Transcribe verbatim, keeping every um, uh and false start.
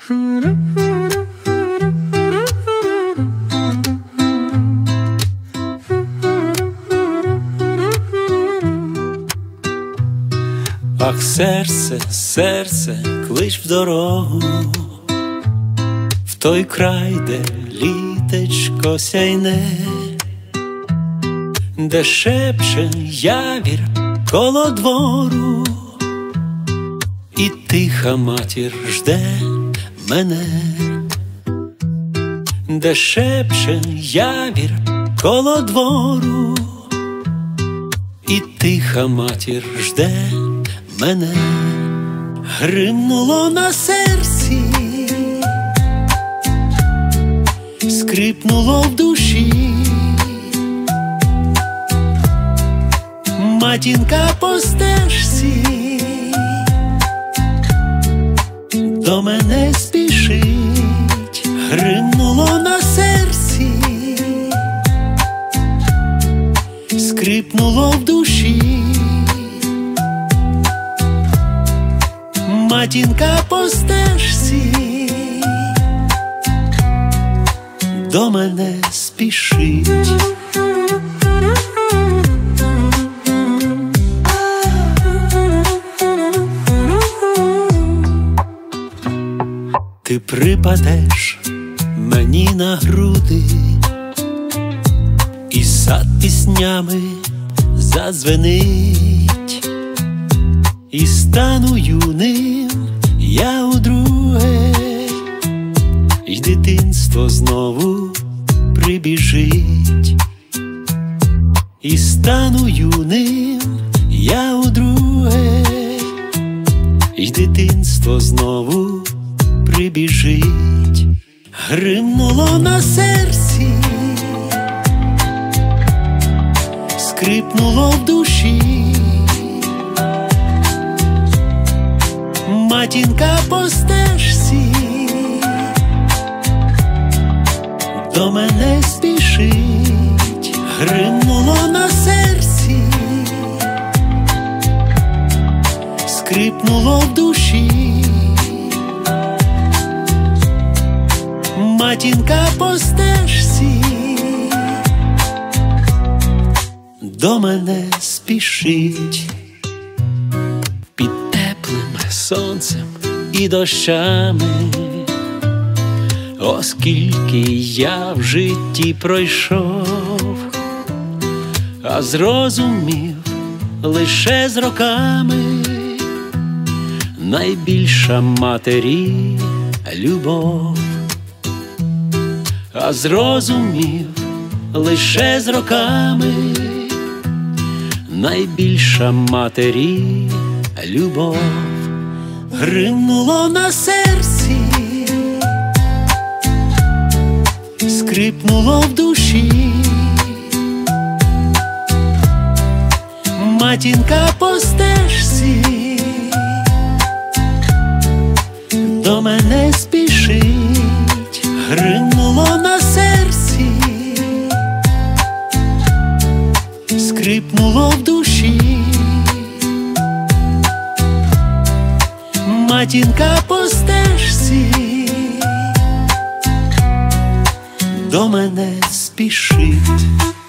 Ах, серце, серце, клич в дорогу, в той край, де літечко сяйне, де шепче явір коло двору, і тиха матір жде мене, де шепче явір коло двору, і тиха матір жде мене. Гримнуло на серці, скрипнуло в душі, матінка по стежці до мене спішить. Гримнуло на серці, скрипнуло в душі, матінка по стежці до мене спішить. Ти припадеш мені на груди, і сад піснями задзвенить, і стану юним я удруге, й дитинство знову прибіжить, і стану юним я удруге, й дитинство знову прибіжить. Гримнуло на серці, скрипнуло в душі, матінка по стежці до мене спішить. Гримнуло на серці, скрипнуло в душі, матінка по стежці до мене спішить. Під теплим сонцем і дощами, оскільки я в житті пройшов, а зрозумів лише з роками, найбільша матері любов. А зрозумів лише з роками, найбільша матері любов. Гримнуло на серці, скрипнуло в душі, матінка по стежці до мене спішить. Гримнуло на серці, скрипнуло в душі, матінка по стежці до мене спішить.